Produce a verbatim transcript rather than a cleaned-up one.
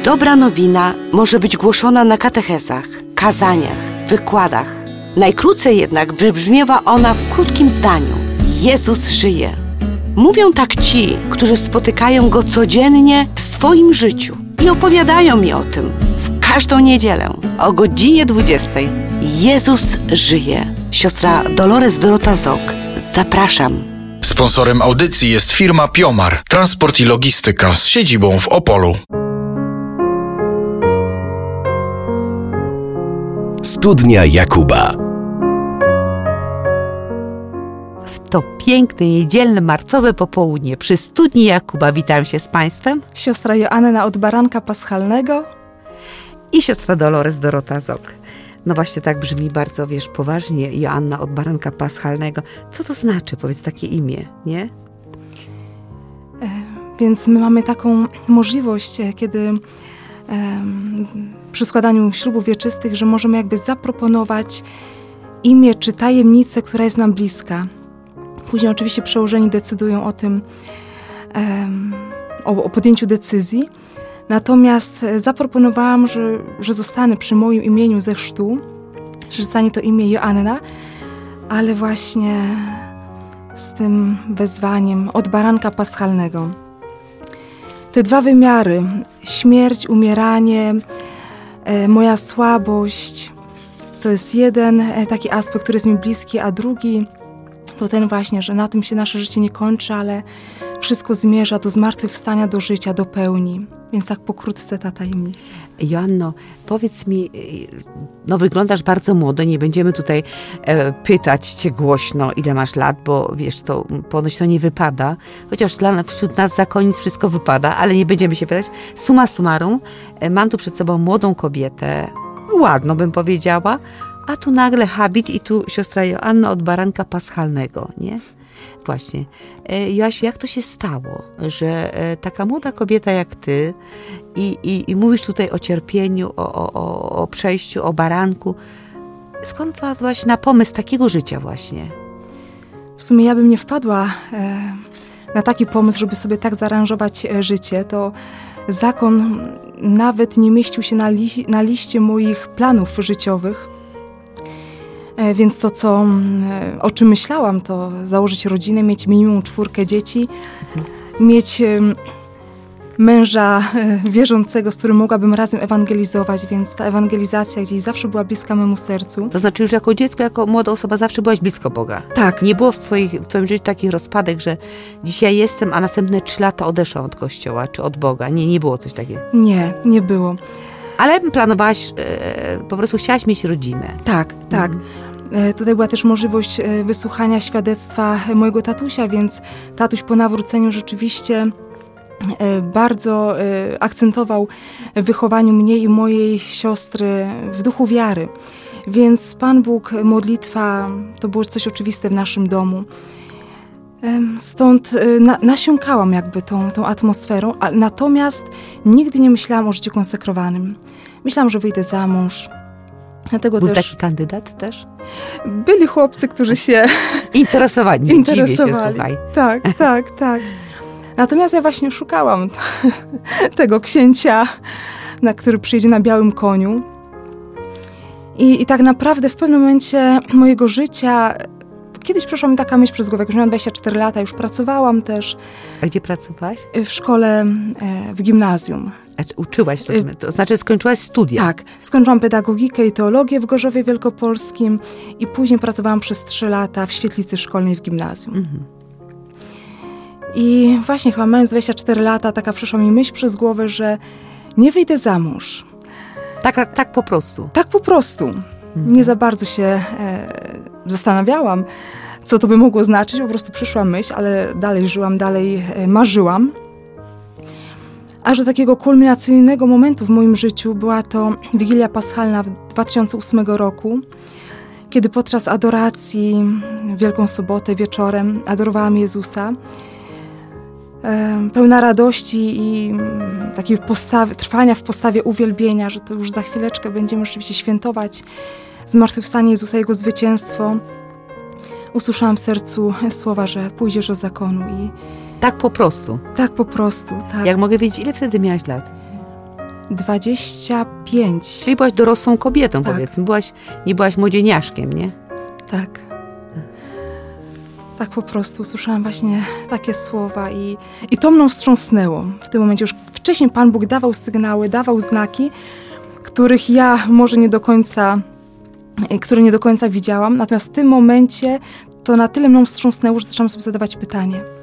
Dobra nowina może być głoszona na katechezach, kazaniach, wykładach. Najkrócej jednak wybrzmiewa ona w krótkim zdaniu. Jezus żyje. Mówią tak ci, którzy spotykają Go codziennie w swoim życiu i opowiadają mi o tym w każdą niedzielę o godzinie dwudziestej. Jezus żyje. Siostra Dolores Dorota Zok. Zapraszam. Sponsorem audycji jest firma Piomar, transport i logistyka z siedzibą w Opolu. Studnia Jakuba. W to piękne, niedzielne, marcowe popołudnie przy Studni Jakuba witam się z Państwem. Siostra Joanna od Baranka Paschalnego i siostra Dolores Dorota Zok. No właśnie tak brzmi bardzo, wiesz, poważnie, Joanna od Baranka Paschalnego. Co to znaczy, powiedz, takie imię, nie? E, więc my mamy taką możliwość, kiedy e, przy składaniu ślubów wieczystych, że możemy jakby zaproponować imię czy tajemnicę, która jest nam bliska. Później oczywiście przełożeni decydują o tym, e, o, o podjęciu decyzji. Natomiast zaproponowałam, że, że zostanę przy moim imieniu ze chrztu, że zostanie to imię Joanna, ale właśnie z tym wezwaniem od Baranka Paschalnego. Te dwa wymiary, śmierć, umieranie, e, moja słabość, to jest jeden e, taki aspekt, który jest mi bliski, a drugi to ten właśnie, że na tym się nasze życie nie kończy, ale wszystko zmierza do zmartwychwstania, do życia, do pełni. Więc tak pokrótce ta tajemnica. Joanno, powiedz mi, no wyglądasz bardzo młodo, nie będziemy tutaj e, pytać cię głośno, ile masz lat, bo wiesz, to ponoć to nie wypada, chociaż dla, wśród nas zakonnic wszystko wypada, ale nie będziemy się pytać. Summa summarum, e, mam tu przed sobą młodą kobietę, ładną bym powiedziała, a tu nagle habit i tu siostra Joanna od Baranka Paschalnego, nie? Właśnie. Joasiu, jak to się stało, że taka młoda kobieta jak ty i, i, i mówisz tutaj o cierpieniu, o, o, o przejściu, o baranku. Skąd wpadłaś na pomysł takiego życia właśnie? W sumie ja bym nie wpadła e, na taki pomysł, żeby sobie tak zaaranżować e, życie. To zakon nawet nie mieścił się na, li, na liście moich planów życiowych. Więc to, co, o czym myślałam, to założyć rodzinę, mieć minimum czwórkę dzieci, mieć męża wierzącego, z którym mogłabym razem ewangelizować, więc ta ewangelizacja gdzieś zawsze była bliska memu sercu. To znaczy, że jako dziecko, jako młoda osoba zawsze byłaś blisko Boga. Tak. Nie było w, twoich, w twoim życiu takich rozpadek, że dzisiaj jestem, a następne trzy lata odeszłam od Kościoła czy od Boga. Nie, nie było coś takiego. Nie, nie było. Ale planowałaś, e, po prostu chciałaś mieć rodzinę. Tak, tak. Mhm. Tutaj była też możliwość wysłuchania świadectwa mojego tatusia, więc tatuś po nawróceniu rzeczywiście bardzo akcentował w wychowaniu mnie i mojej siostry w duchu wiary. Więc Pan Bóg, modlitwa to było coś oczywiste w naszym domu. Stąd na, nasiąkałam jakby tą, tą atmosferą, a natomiast nigdy nie myślałam o życiu konsekrowanym. Myślałam, że wyjdę za mąż. Dlatego Był też taki kandydat też? Byli chłopcy, którzy się interesowali. interesowali. Dziwię się, słuchaj. Tak, tak, tak. Natomiast ja właśnie szukałam tego księcia, na który przyjdzie na białym koniu. I, i tak naprawdę w pewnym momencie mojego życia kiedyś przeszła mi taka myśl przez głowę, jak już miałam dwadzieścia cztery lata, już pracowałam też. A gdzie pracowałaś? W szkole, w gimnazjum. A uczyłaś, to, to znaczy skończyłaś studia? Tak, skończyłam pedagogikę i teologię w Gorzowie Wielkopolskim i później pracowałam przez trzy lata w świetlicy szkolnej w gimnazjum. Mhm. I właśnie chyba mając dwadzieścia cztery lata, taka przyszła mi myśl przez głowę, że nie wyjdę za mąż. Tak, tak po prostu? Tak po prostu. Mhm. Nie za bardzo się e, zastanawiałam, co to by mogło znaczyć. Po prostu przyszła myśl, ale dalej żyłam, dalej e, marzyłam. Aż do takiego kulminacyjnego momentu w moim życiu była to Wigilia Paschalna w dwa tysiące ósmego roku, kiedy podczas adoracji w Wielką Sobotę wieczorem adorowałam Jezusa. Pełna radości i takiej postawy, trwania w postawie uwielbienia, że to już za chwileczkę będziemy rzeczywiście świętować zmartwychwstanie Jezusa, Jego zwycięstwo. Usłyszałam w sercu słowa, że pójdziesz do zakonu i tak po prostu. Tak po prostu, tak. Jak mogę wiedzieć, ile wtedy miałaś lat? dwadzieścia pięć. Czyli byłaś dorosłą kobietą, Tak. powiedzmy. Byłaś, nie byłaś młodzieniaszkiem, nie? Tak. Tak po prostu słyszałam właśnie takie słowa i, i to mną wstrząsnęło. W tym momencie już wcześniej Pan Bóg dawał sygnały, dawał znaki, których ja może nie do końca, które nie do końca widziałam. Natomiast w tym momencie to na tyle mną wstrząsnęło, że zaczęłam sobie zadawać pytanie.